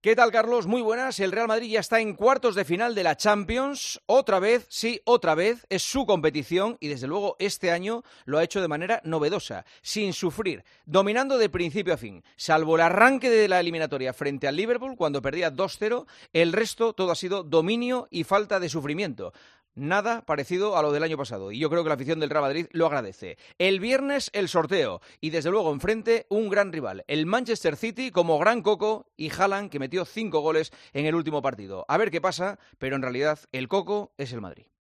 ¿Qué tal, Carlos? Muy buenas. El Real Madrid ya está en cuartos de final de la Champions. Otra vez, sí, otra vez. Es su competición y, desde luego, este año lo ha hecho de manera novedosa, sin sufrir, dominando de principio a fin. Salvo el arranque de la eliminatoria frente al Liverpool, cuando perdía 2-0, el resto todo ha sido dominio y falta de sufrimiento. Nada parecido a lo del año pasado, y yo creo que la afición del Real Madrid lo agradece. El viernes el sorteo, y desde luego enfrente un gran rival, el Manchester City como gran coco, y Haaland, que metió 5 goles en el último partido. A ver qué pasa, pero en realidad el coco es el Madrid.